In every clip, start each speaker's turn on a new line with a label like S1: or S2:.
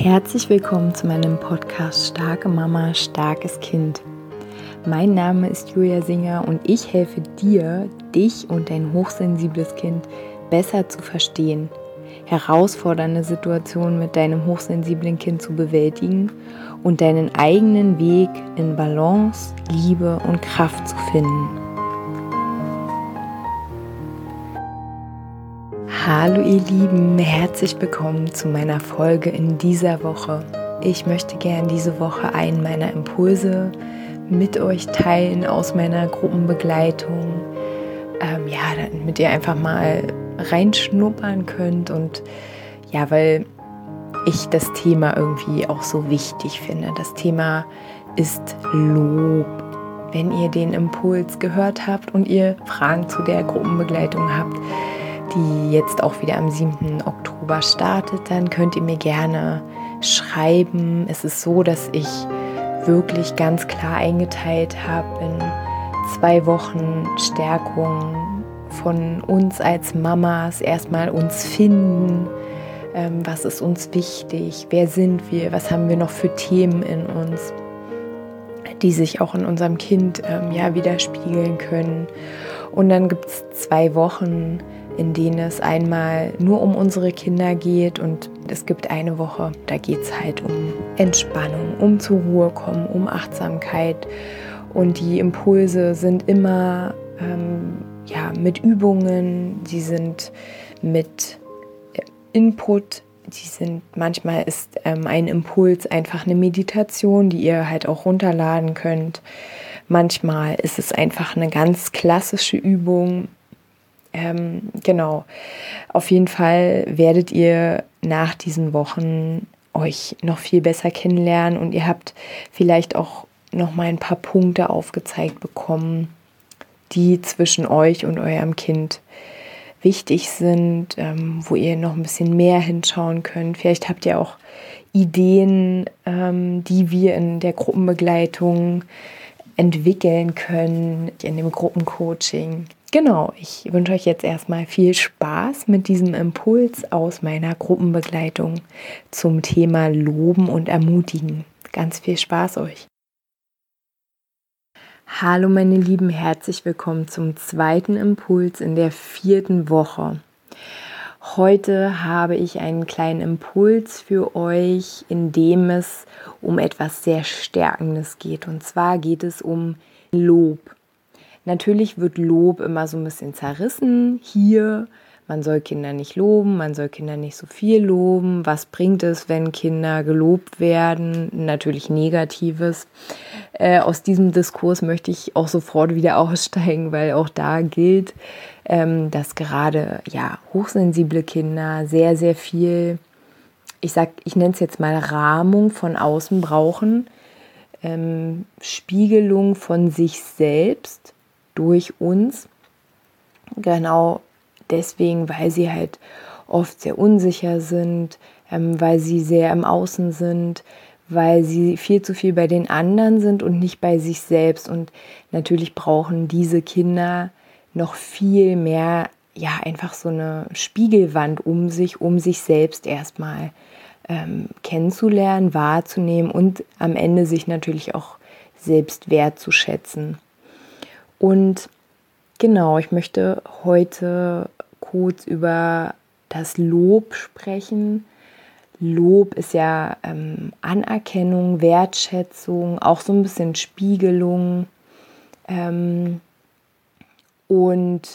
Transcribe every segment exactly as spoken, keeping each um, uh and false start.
S1: Herzlich willkommen zu meinem Podcast Starke Mama, starkes Kind. Mein Name ist Julia Singer und ich helfe dir, dich und dein hochsensibles Kind besser zu verstehen, herausfordernde Situationen mit deinem hochsensiblen Kind zu bewältigen und deinen eigenen Weg in Balance, Liebe und Kraft zu finden. Hallo ihr Lieben, herzlich willkommen zu meiner Folge in dieser Woche. Ich möchte gern diese Woche einen meiner Impulse mit euch teilen aus meiner Gruppenbegleitung, ähm, ja, damit ihr einfach mal reinschnuppern könnt und ja, weil ich das Thema irgendwie auch so wichtig finde. Das Thema ist Lob. Wenn ihr den Impuls gehört habt und ihr Fragen zu der Gruppenbegleitung habt, die jetzt auch wieder am siebten Oktober startet, dann könnt ihr mir gerne schreiben. Es ist so, dass ich wirklich ganz klar eingeteilt habe in zwei Wochen Stärkung von uns als Mamas, erstmal uns finden, ähm, was ist uns wichtig, wer sind wir, was haben wir noch für Themen in uns, die sich auch in unserem Kind ähm, ja, widerspiegeln können. Und dann gibt es zwei Wochen, in denen es einmal nur um unsere Kinder geht und es gibt eine Woche, da geht es halt um Entspannung, um zur Ruhe kommen, um Achtsamkeit und die Impulse sind immer ähm, ja, mit Übungen, sie sind mit Input, die sind, manchmal ist ähm, ein Impuls einfach eine Meditation, die ihr halt auch runterladen könnt. Manchmal ist es einfach eine ganz klassische Übung. Ähm, genau, auf jeden Fall werdet ihr nach diesen Wochen euch noch viel besser kennenlernen und ihr habt vielleicht auch noch mal ein paar Punkte aufgezeigt bekommen, die zwischen euch und eurem Kind wichtig sind, ähm, wo ihr noch ein bisschen mehr hinschauen könnt. Vielleicht habt ihr auch Ideen, ähm, die wir in der Gruppenbegleitung entwickeln können, in dem Gruppencoaching. Genau, ich wünsche euch jetzt erstmal viel Spaß mit diesem Impuls aus meiner Gruppenbegleitung zum Thema Loben und Ermutigen. Ganz viel Spaß euch. Hallo meine Lieben, herzlich willkommen zum zweiten Impuls in der vierten Woche. Heute habe ich einen kleinen Impuls für euch, in dem es um etwas sehr Stärkendes geht. Und zwar geht es um Lob. Natürlich wird Lob immer so ein bisschen zerrissen hier. Man soll Kinder nicht loben, man soll Kinder nicht so viel loben. Was bringt es, wenn Kinder gelobt werden? Natürlich Negatives. Äh, aus diesem Diskurs möchte ich auch sofort wieder aussteigen, weil auch da gilt, ähm, dass gerade ja, hochsensible Kinder sehr, sehr viel, ich sag, ich nenne es jetzt mal Rahmung von außen brauchen, ähm, Spiegelung von sich selbst durch uns, genau deswegen, weil sie halt oft sehr unsicher sind, ähm, weil sie sehr im Außen sind, weil sie viel zu viel bei den anderen sind und nicht bei sich selbst. Und natürlich brauchen diese Kinder noch viel mehr, ja, einfach so eine Spiegelwand um sich, um sich selbst erstmal ähm, kennenzulernen, wahrzunehmen und am Ende sich natürlich auch selbst wertzuschätzen. Und genau, ich möchte heute kurz über das Lob sprechen. Lob ist ja ähm, Anerkennung, Wertschätzung, auch so ein bisschen Spiegelung. Ähm, und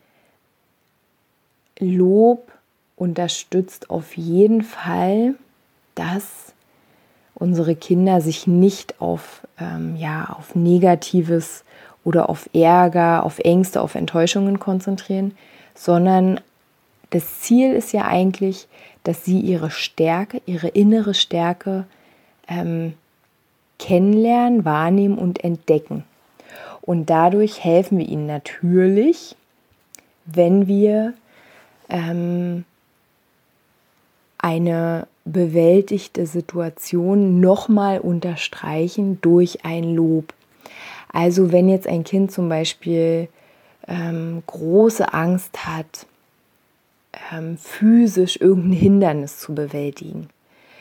S1: Lob unterstützt auf jeden Fall, dass unsere Kinder sich nicht auf, ähm, ja, auf Negatives oder auf Ärger, auf Ängste, auf Enttäuschungen konzentrieren, sondern das Ziel ist ja eigentlich, dass sie ihre Stärke, ihre innere Stärke ähm, kennenlernen, wahrnehmen und entdecken. Und dadurch helfen wir ihnen natürlich, wenn wir ähm, eine bewältigte Situation nochmal unterstreichen durch ein Lob. Also wenn jetzt ein Kind zum Beispiel ähm, große Angst hat, ähm, physisch irgendein Hindernis zu bewältigen,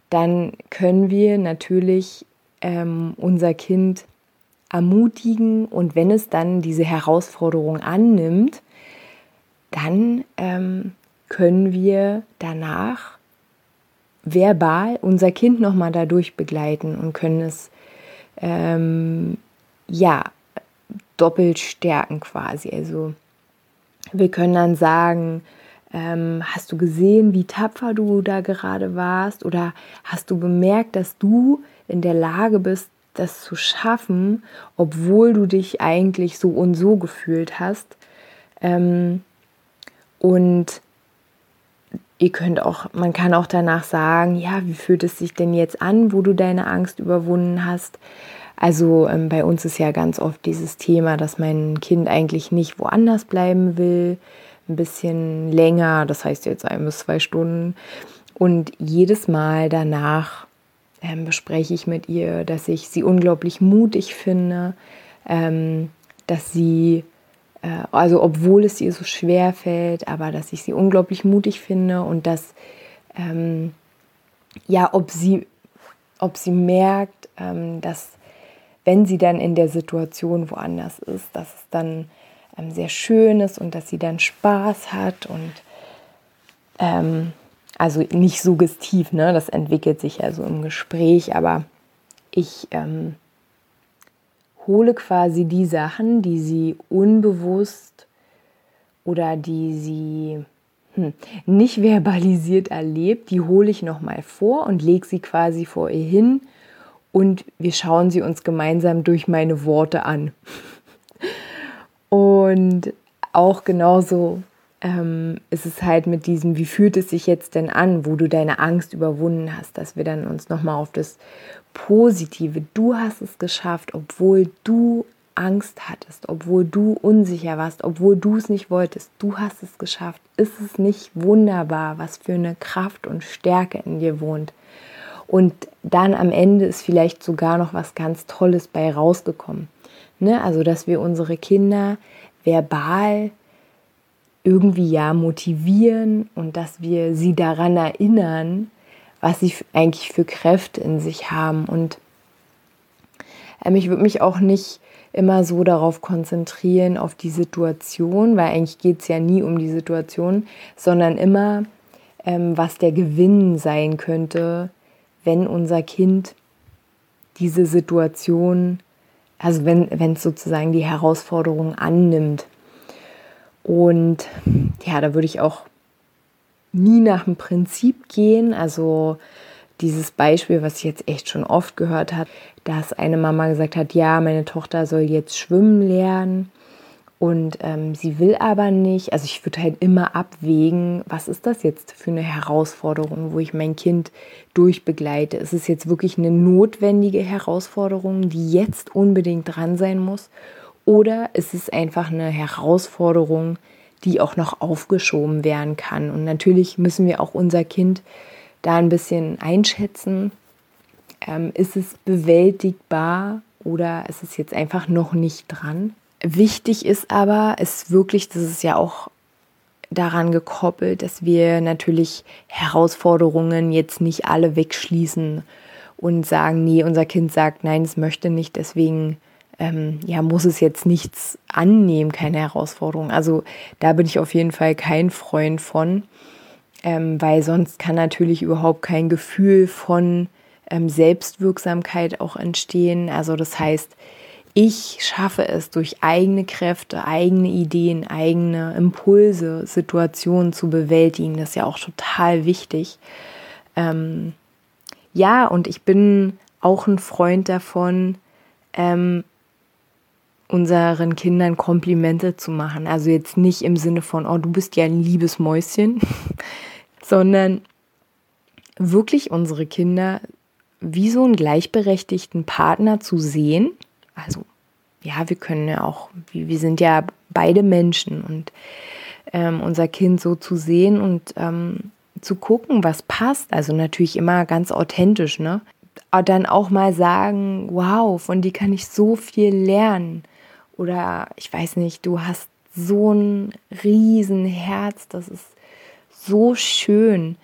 S1: dann können wir natürlich ähm, unser Kind ermutigen, und wenn es dann diese Herausforderung annimmt, dann ähm, können wir danach verbal unser Kind nochmal dadurch begleiten und können es ähm, ja doppelt stärken quasi. Also wir können dann sagen, ähm, hast du gesehen, wie tapfer du da gerade warst, oder hast du bemerkt, dass du in der Lage bist, das zu schaffen, obwohl du dich eigentlich so und so gefühlt hast. Ähm, und ihr könnt auch, man kann auch danach sagen, ja, wie fühlt es sich denn jetzt an, wo du deine Angst überwunden hast? Also ähm, bei uns ist ja ganz oft dieses Thema, dass mein Kind eigentlich nicht woanders bleiben will, ein bisschen länger, das heißt jetzt ein bis zwei Stunden. Und jedes Mal danach ähm, bespreche ich mit ihr, dass ich sie unglaublich mutig finde, ähm, dass sie, äh, also obwohl es ihr so schwer fällt, aber dass ich sie unglaublich mutig finde und dass, ähm, ja, ob sie, ob sie merkt, ähm, dass wenn sie dann in der Situation woanders ist, dass es dann ähm, sehr schön ist und dass sie dann Spaß hat und ähm, also nicht suggestiv, ne? Das entwickelt sich ja so im Gespräch, aber ich ähm, hole quasi die Sachen, die sie unbewusst oder die sie hm, nicht verbalisiert erlebt, die hole ich nochmal vor und lege sie quasi vor ihr hin. Und wir schauen sie uns gemeinsam durch meine Worte an. Und auch genauso ähm, ist es halt mit diesem, wie fühlt es sich jetzt denn an, wo du deine Angst überwunden hast, dass wir dann uns nochmal auf das Positive, du hast es geschafft, obwohl du Angst hattest, obwohl du unsicher warst, obwohl du es nicht wolltest, du hast es geschafft. Ist es nicht wunderbar, was für eine Kraft und Stärke in dir wohnt? Und dann am Ende ist vielleicht sogar noch was ganz Tolles bei rausgekommen. Ne? Also, dass wir unsere Kinder verbal irgendwie ja motivieren und dass wir sie daran erinnern, was sie eigentlich für Kräfte in sich haben. Und ähm, ich würde mich auch nicht immer so darauf konzentrieren, auf die Situation, weil eigentlich geht es ja nie um die Situation, sondern immer, ähm, was der Gewinn sein könnte, wenn unser Kind diese Situation, also wenn wenn es sozusagen die Herausforderung annimmt. Und ja, da würde ich auch nie nach dem Prinzip gehen. Also dieses Beispiel, was ich jetzt echt schon oft gehört habe, dass eine Mama gesagt hat, ja, meine Tochter soll jetzt schwimmen lernen. Und ähm, sie will aber nicht, also ich würde halt immer abwägen, was ist das jetzt für eine Herausforderung, wo ich mein Kind durchbegleite. Ist es jetzt wirklich eine notwendige Herausforderung, die jetzt unbedingt dran sein muss? Oder ist es einfach eine Herausforderung, die auch noch aufgeschoben werden kann? Und natürlich müssen wir auch unser Kind da ein bisschen einschätzen. Ähm, ist es bewältigbar oder ist es jetzt einfach noch nicht dran? Wichtig ist aber, ist wirklich, das ist ja auch daran gekoppelt, dass wir natürlich Herausforderungen jetzt nicht alle wegschließen und sagen, nee, unser Kind sagt, nein, es möchte nicht, deswegen ähm, ja, muss es jetzt nichts annehmen, keine Herausforderung. Also da bin ich auf jeden Fall kein Freund von, ähm, weil sonst kann natürlich überhaupt kein Gefühl von ähm, Selbstwirksamkeit auch entstehen. Also das heißt, ich schaffe es durch eigene Kräfte, eigene Ideen, eigene Impulse, Situationen zu bewältigen. Das ist ja auch total wichtig. Ähm, ja, und ich bin auch ein Freund davon, ähm, unseren Kindern Komplimente zu machen. Also jetzt nicht im Sinne von, oh, du bist ja ein liebes Mäuschen, sondern wirklich unsere Kinder wie so einen gleichberechtigten Partner zu sehen. Also ja, wir können ja auch, wir sind ja beide Menschen und ähm, unser Kind so zu sehen und ähm, zu gucken, was passt. Also natürlich immer ganz authentisch, ne? Aber dann auch mal sagen, wow, von dir kann ich so viel lernen. Oder ich weiß nicht, du hast so ein riesen Herz, das ist so schön.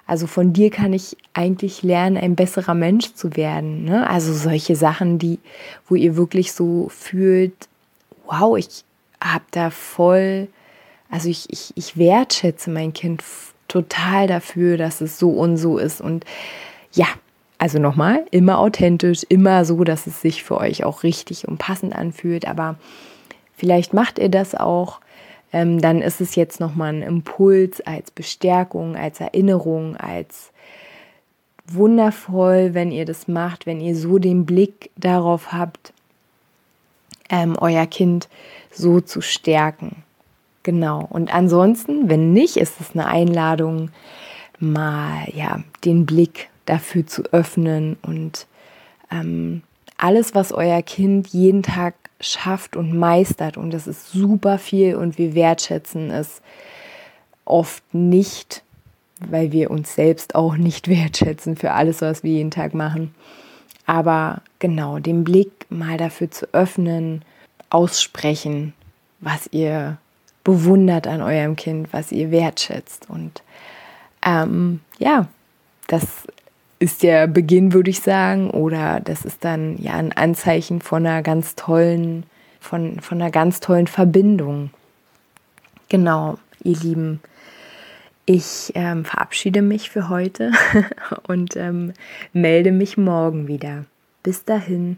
S1: Also von dir kann ich eigentlich lernen, ein besserer Mensch zu werden. Ne? Also solche Sachen, die, wo ihr wirklich so fühlt, wow, ich habe da voll, also ich, ich, ich wertschätze mein Kind total dafür, dass es so und so ist. Und ja, also nochmal, immer authentisch, immer so, dass es sich für euch auch richtig und passend anfühlt. Aber vielleicht macht ihr das auch. Ähm, dann ist es jetzt nochmal ein Impuls als Bestärkung, als Erinnerung, als wundervoll, wenn ihr das macht, wenn ihr so den Blick darauf habt, ähm, euer Kind so zu stärken. Genau. Und ansonsten, wenn nicht, ist es eine Einladung, mal ja den Blick dafür zu öffnen und ähm, alles, was euer Kind jeden Tag schafft und meistert, und das ist super viel und wir wertschätzen es oft nicht, weil wir uns selbst auch nicht wertschätzen für alles, was wir jeden Tag machen. Aber genau, den Blick mal dafür zu öffnen, aussprechen, was ihr bewundert an eurem Kind, was ihr wertschätzt. Und ähm, ja, das ist der Beginn, würde ich sagen, oder das ist dann ja ein Anzeichen von einer ganz tollen, von, von einer ganz tollen Verbindung. Genau, ihr Lieben, ich ähm, verabschiede mich für heute und ähm, melde mich morgen wieder. Bis dahin.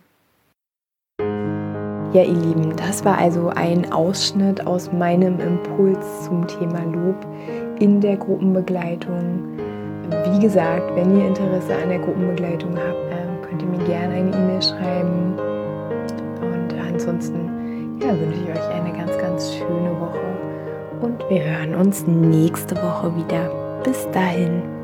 S1: Ja, ihr Lieben, das war also ein Ausschnitt aus meinem Impuls zum Thema Lob in der Gruppenbegleitung. Wie gesagt, wenn ihr Interesse an der Gruppenbegleitung habt, könnt ihr mir gerne eine E-Mail schreiben. Und ansonsten ja, wünsche ich euch eine ganz, ganz schöne Woche. Und wir hören uns nächste Woche wieder. Bis dahin.